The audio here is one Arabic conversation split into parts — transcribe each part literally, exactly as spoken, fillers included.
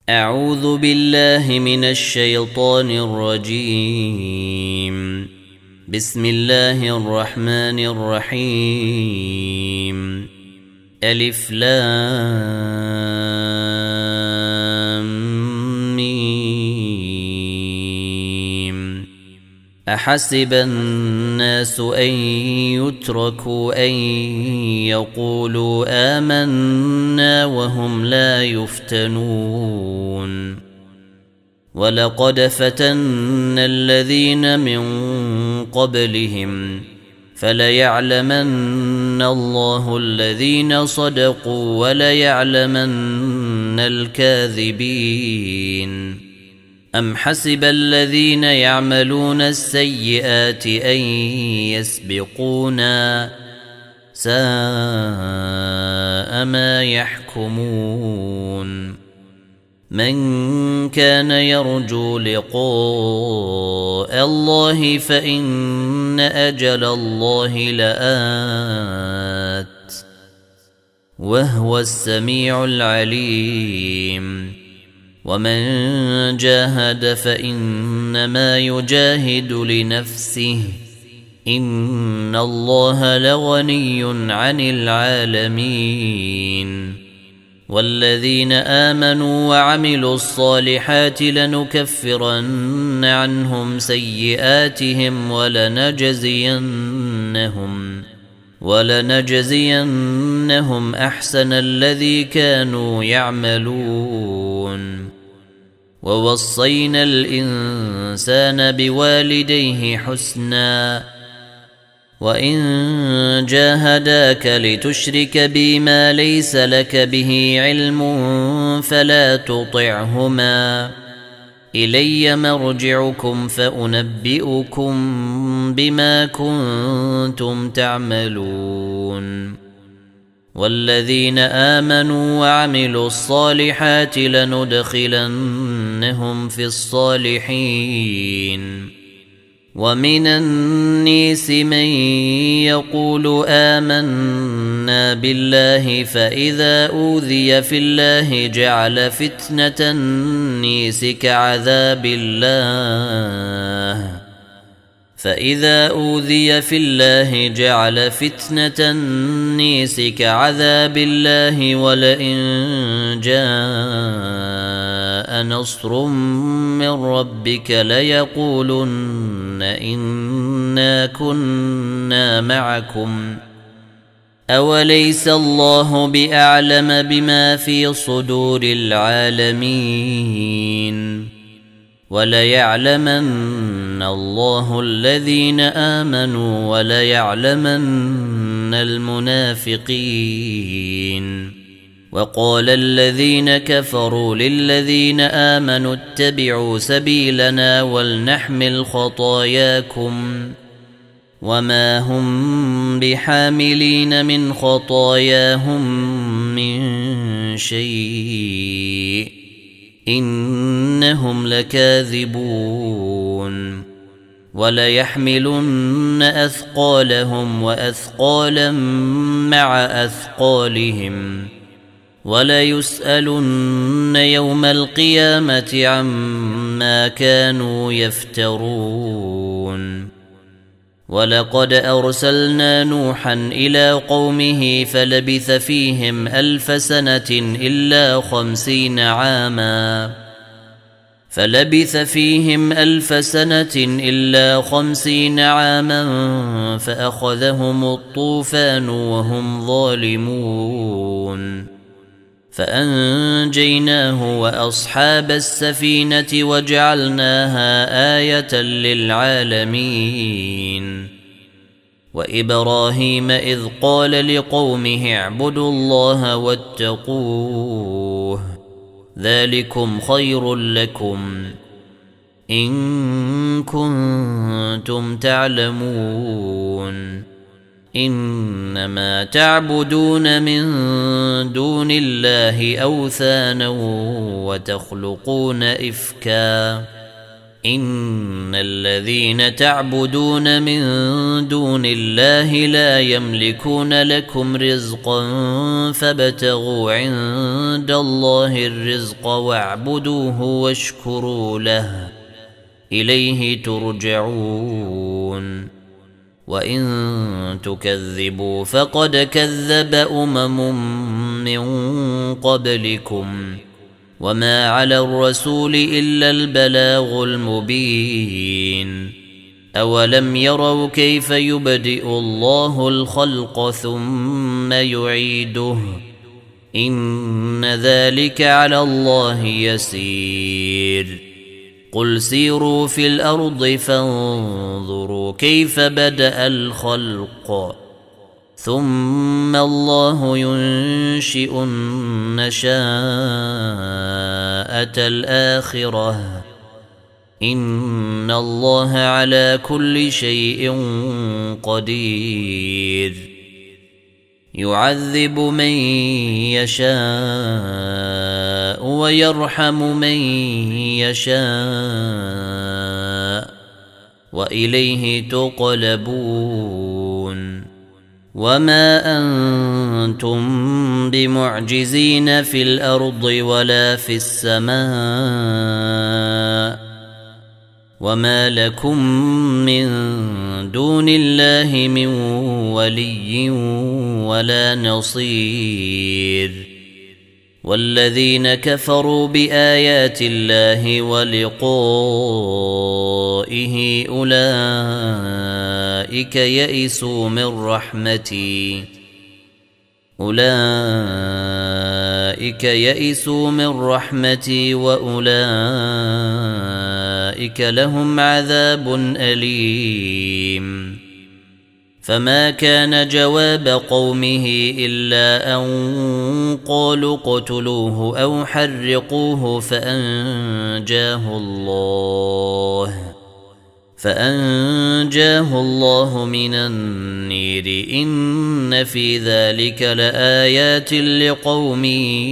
أعوذ بالله من الشيطان الرجيم. بسم الله الرحمن الرحيم. ألف لام ميم. أحسب الناس أن يتركوا أن يقولوا آمنا وهم لا يفتنون. ولقد فتنا الذين من قبلهم فليعلمن الله الذين صدقوا وليعلمن الكاذبين. أم حسب الذين يعملون السيئات أن يسبقونا ساء ما يحكمون. من كان يرجو لقاء الله فإن أجل الله لآت وهو السميع العليم. ومن جاهد فإنما يجاهد لنفسه إن الله لغني عن العالمين. والذين آمنوا وعملوا الصالحات لنكفرن عنهم سيئاتهم ولنجزينهم ولنجزينهم أحسن الذي كانوا يعملون. ووصينا الإنسان بوالديه حسنا وإن جاهداك لتشرك بي ما ليس لك به علم فلا تطعهما إلي مرجعكم فأنبئكم بما كنتم تعملون. والذين آمنوا وعملوا الصالحات لندخلنهم في الصالحين. ومن الناس من يقول آمنا بالله فإذا أوذي في الله جعل فتنة الناس كعذاب الله فإذا أوذي في الله جعل فتنة الناس كعذاب الله ولئن جاء نصر من ربك ليقولن إنا كنا معكم أوليس الله بأعلم بما في صدور العالمين. وليعلمن الله الذين آمنوا وليعلمن المنافقين. وقال الذين كفروا للذين آمنوا اتبعوا سبيلنا ولنحمل خطاياكم وما هم بحاملين من خطاياهم من شيء إنهم لكاذبون. وليحملن أثقالهم وأثقالا مع أثقالهم وليسألن يوم القيامة عما كانوا يفترون. ولقد أرسلنا نوحا إلى قومه فلبث فيهم ألف سنة إلا خمسين عاما فلبث فيهم ألف سنة إلا خمسين عاما فأخذهم الطوفان وهم ظالمون. فأنجيناه وأصحاب السفينة وجعلناها آية للعالمين. وإبراهيم إذ قال لقومه اعبدوا الله واتقوه ذلكم خير لكم إن كنتم تعلمون. إنما تعبدون من دون الله أوثانا وتخلقون إفكا إن الذين تعبدون من دون الله لا يملكون لكم رزقا فابتغوا عند الله الرزق واعبدوه واشكروا له إليه ترجعون وإن تكذبوا فقد كذب أمم من قبلكم وما على الرسول إلا البلاغ المبين أولم يروا كيف يبدئ الله الخلق ثم يعيده إن ذلك على الله يسير قل سيروا في الأرض فانظروا كيف بدأ الخلق ثم الله ينشئ النشاءة الآخرة إن الله على كل شيء قدير يعذب من يشاء ويرحم من يشاء وإليه تقلبون وما أنتم بمعجزين في الأرض ولا في السماء وما لكم من دون الله من ولي ولا نصير والذين كفروا بآيات الله ولقائه أولئك يئسوا من رحمتي أولئك يئسوا من رحمتي وأولئك لهم عذاب أليم فما كان جواب قومه إلا أن قالوا اقتلوه أو حرقوه فأنجاه الله فأنجاه الله من النير إن في ذلك لآيات لقوم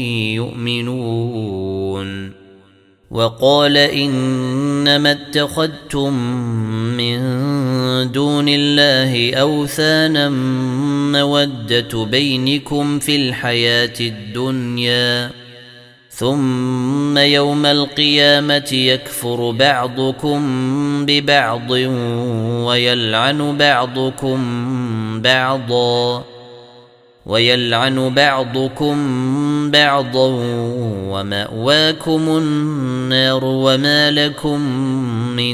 يؤمنون وقال إنما اتخذتم من دون الله أوثانا مودة بينكم في الحياة الدنيا ثم يوم القيامة يكفر بعضكم ببعض ويلعن بعضكم بعضا ويلعن بعضكم بعضا ومأواكم النار وما لكم من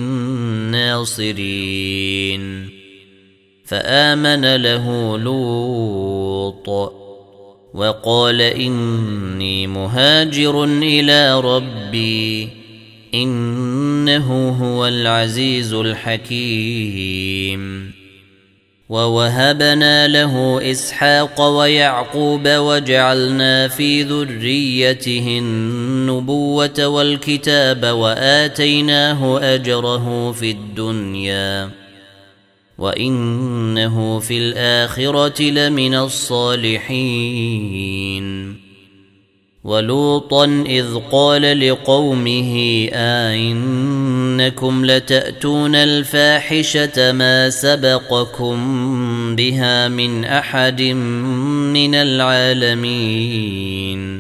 ناصرين فآمن له لوط وقال إني مهاجر إلى ربي إنه هو العزيز الحكيم ووهبنا له إسحاق ويعقوب وجعلنا في ذريته النبوة والكتاب وآتيناه أجره في الدنيا وإنه في الآخرة لمن الصالحين ولوطا إذ قال لقومه أئنكم لتأتون الفاحشة ما سبقكم بها من أحد من العالمين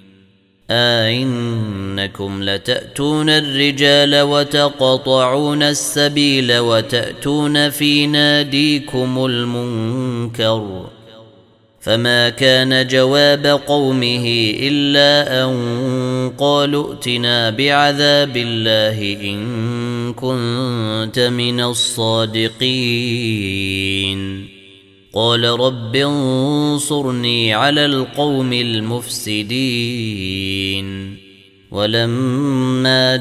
أئنكم لتأتون الرجال وتقطعون السبيل وتأتون في ناديكم المنكر فما كان جواب قومه إلا أن قالوا ائتنا بعذاب الله إن كنت من الصادقين قال رب انصرني على القوم المفسدين ولما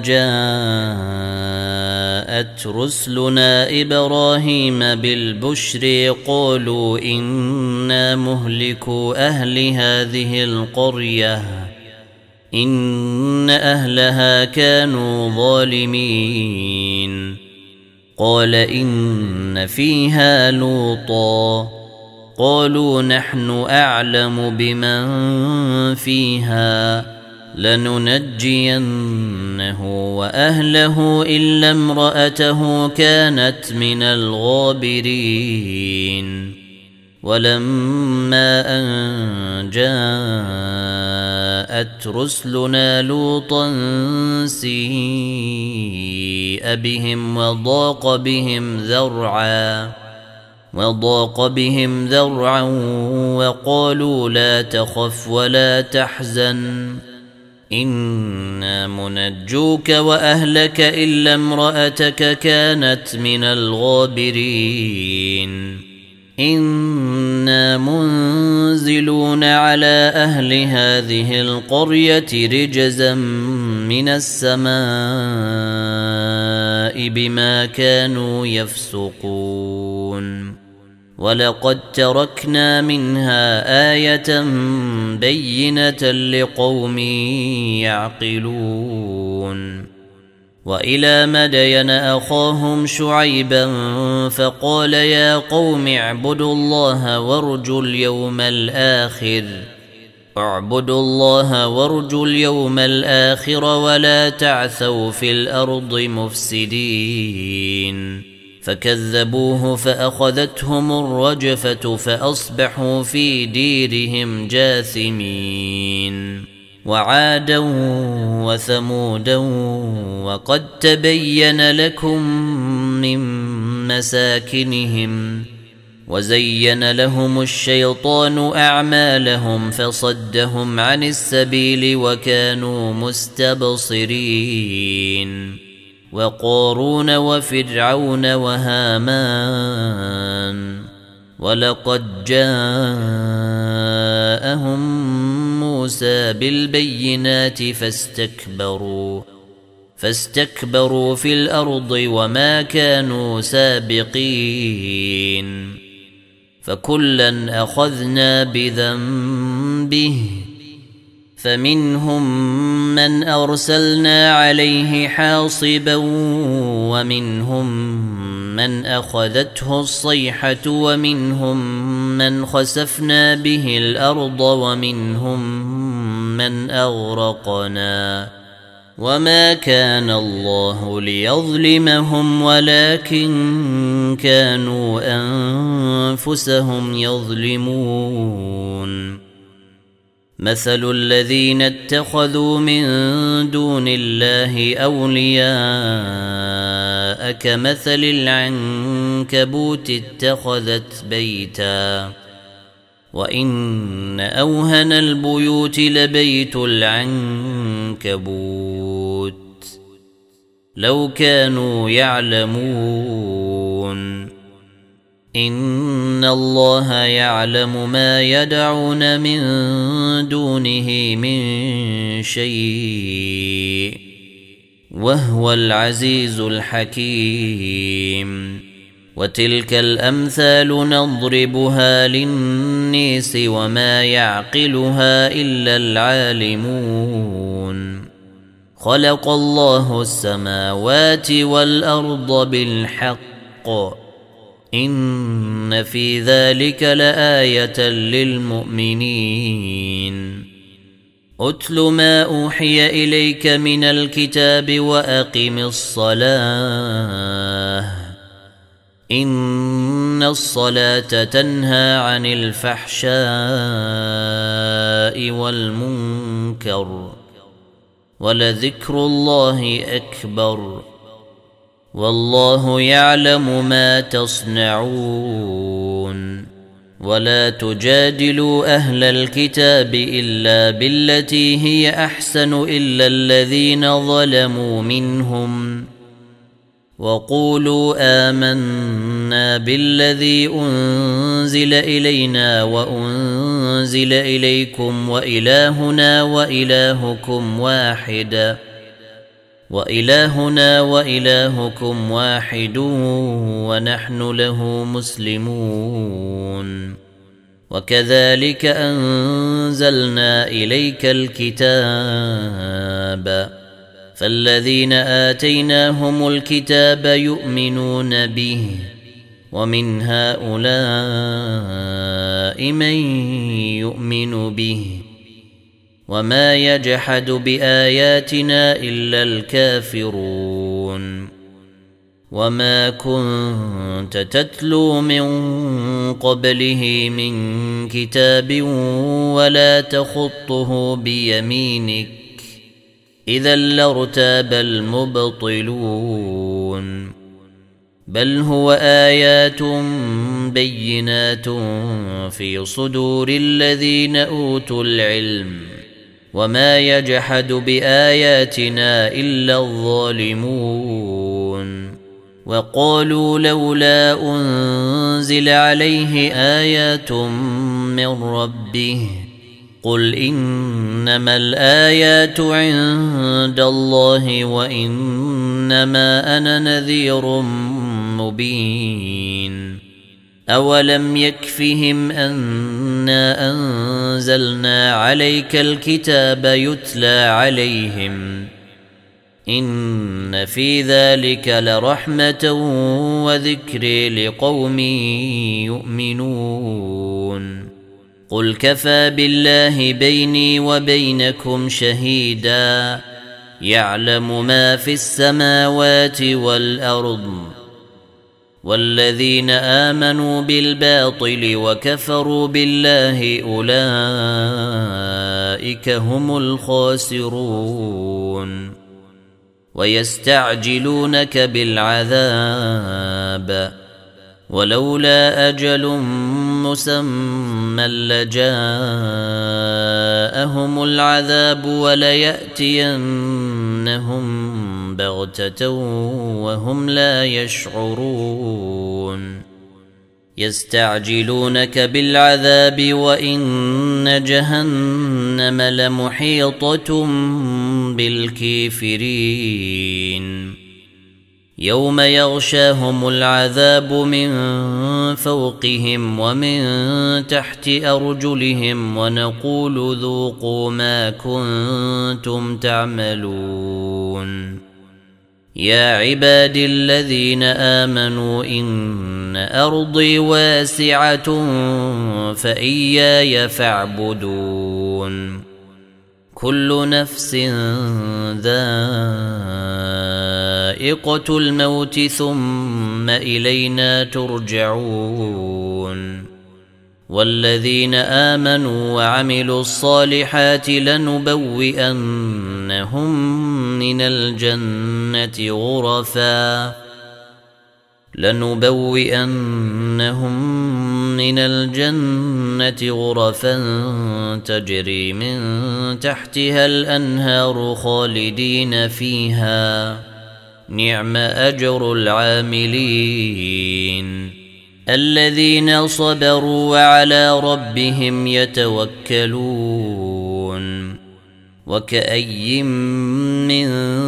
جاءت رسلنا إبراهيم بالبشر قالوا إنا مهلكوا أهل هذه القرية إن أهلها كانوا ظالمين قال إن فيها لوطا قالوا نحن أعلم بمن فيها لننجينه وأهله إلا امرأته كانت من الغابرين ولما أن جاءت رسلنا لوطا سيء بهم وضاق بهم ذرعا وضاق بهم ذرعا وقالوا لا تخف ولا تحزن إنا منجوك وأهلك إلا امرأتك كانت من الغابرين إنا منزلون على أهل هذه القرية رجزا من السماء بما كانوا يفسقون ولقد تركنا منها آية بينة لقوم يعقلون وإلى مدين أخاهم شعيبا فقال يا قوم اعبدوا الله وارجوا اليوم الآخر اعبدوا الله وارجوا اليوم الآخر ولا تعثوا في الأرض مفسدين فكذبوه فأخذتهم الرجفة فأصبحوا في ديرهم جاثمين وعادا وثمودا وقد تبين لكم من مساكنهم وزين لهم الشيطان أعمالهم فصدهم عن السبيل وكانوا مستبصرين وقارون وفرعون وهامان ولقد جاءهم موسى بالبينات فاستكبروا فاستكبروا في الأرض وما كانوا سابقين فكلا أخذنا بذنبه فمنهم من أرسلنا عليه حاصبا ومنهم من أخذته الصيحة ومنهم من خسفنا به الأرض ومنهم من أغرقنا وما كان الله ليظلمهم ولكن كانوا أنفسهم يظلمون مثل الذين اتخذوا من دون الله أولياء كمثل العنكبوت اتخذت بيتا وإن أوهن البيوت لبيت العنكبوت لو كانوا يعلمون إن الله يعلم ما يدعون من دونه من شيء وهو العزيز الحكيم وتلك الأمثال نضربها للناس وما يعقلها إلا العالمون خلق الله السماوات والأرض بالحق إن في ذلك لآية للمؤمنين أتل ما أوحي إليك من الكتاب وأقم الصلاة إن الصلاة تنهى عن الفحشاء والمنكر ولذكر الله أكبر والله يعلم ما تصنعون ولا تجادلوا أهل الكتاب إلا بالتي هي أحسن إلا الذين ظلموا منهم وقولوا آمنا بالذي أنزل إلينا وأنزل إليكم وإلهنا وإلهكم واحد وإلهنا وإلهكم واحد ونحن له مسلمون وكذلك أنزلنا إليك الكتاب فالذين آتيناهم الكتاب يؤمنون به ومن هؤلاء من يؤمن به وما يجحد بآياتنا إلا الكافرون وما كنت تتلو من قبله من كتاب ولا تخطه بيمينك إذا لارتاب المبطلون بل هو آيات بينات في صدور الذين أوتوا العلم وما يجحد بآياتنا إلا الظالمون وقالوا لولا أنزل عليه آيات من ربه قل إنما الآيات عند الله وإنما أنا نذير مبين أولم يكفهم أنا أنزلنا عليك الكتاب يتلى عليهم إن في ذلك لرحمة وذكر لقوم يؤمنون قل كفى بالله بيني وبينكم شهيدا يعلم ما في السماوات والأرض والذين آمنوا بالباطل وكفروا بالله أولئك هم الخاسرون ويستعجلونك بالعذاب ولولا أجل مسمى لجاءهم العذاب وليأتينهم بغتة وهم لا يشعرون يستعجلونك بالعذاب وإن جهنم لمحيطة بالكافرين يوم يغشاهم العذاب من فوقهم ومن تحت أرجلهم ونقول ذوقوا ما كنتم تعملون يا عبادي الذين آمنوا إن أرضي واسعة فإياي فاعبدون كل نفس ذائقة الموت ثم إلينا ترجعون والذين آمنوا وعملوا الصالحات لنبوئنهم من الجنة غرفا لنبوئنهم من الجنة غرفا تجري من تحتها الأنهار خالدين فيها نعم أجر العاملين الذين صبروا وعلى ربهم يتوكلون وكأي من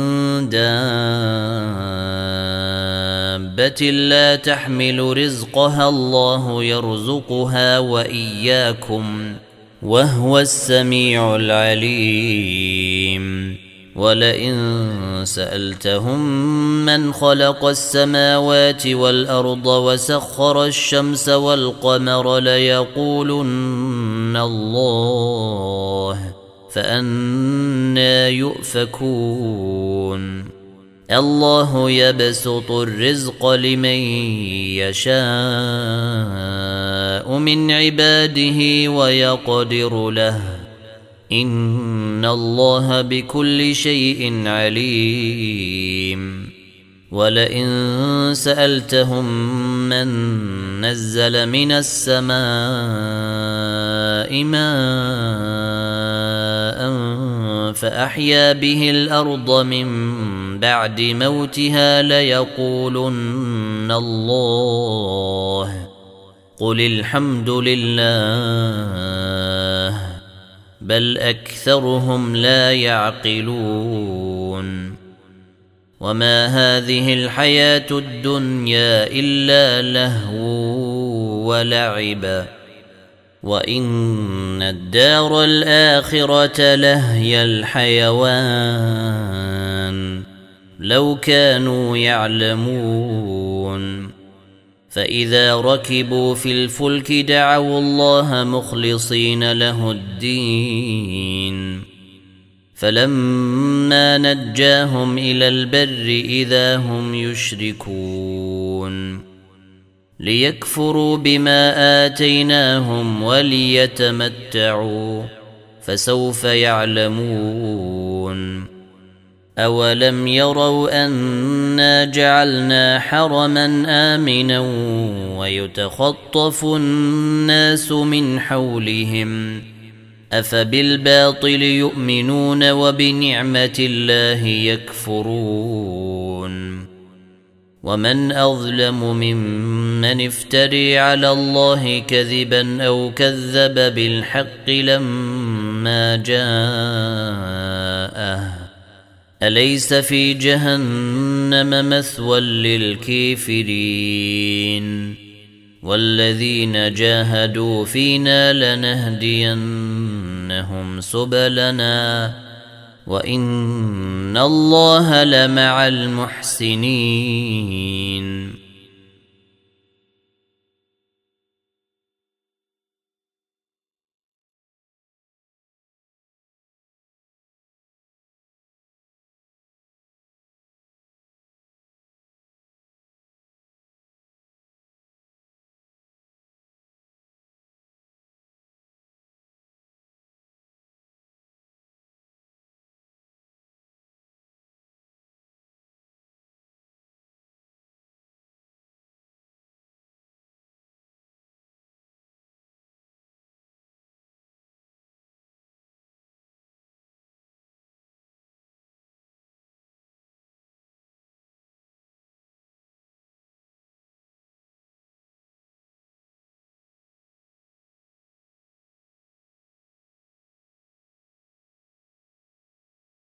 دابة لا تحمل رزقها الله يرزقها وإياكم وهو السميع العليم ولئن سألتهم من خلق السماوات والأرض وسخر الشمس والقمر ليقولن الله فأنى يؤفكون الله يبسط الرزق لمن يشاء من عباده ويقدر له إن الله بكل شيء عليم ولئن سألتهم من نزل من السماء ماء فأحيا به الأرض من بعد موتها ليقولن الله قل الحمد لله بل أكثرهم لا يعقلون وما هذه الحياة الدنيا إلا لهو ولعب وإن الدار الآخرة لهي الحيوان لو كانوا يعلمون فإذا ركبوا في الفلك دعوا الله مخلصين له الدين فلما نجاهم إلى البر إذا هم يشركون ليكفروا بما آتيناهم وليتمتعوا فسوف يعلمون أولم يروا أنا جعلنا حرما آمنا ويتخطف الناس من حولهم أفبالباطل يؤمنون وبنعمة الله يكفرون ومن أظلم ممن افتري على الله كذبا أو كذب بالحق لما جاءه أليس في جهنم مثوى للكافرين والذين جاهدوا فينا لنهدينهم سبلنا وإن الله لمع المحسنين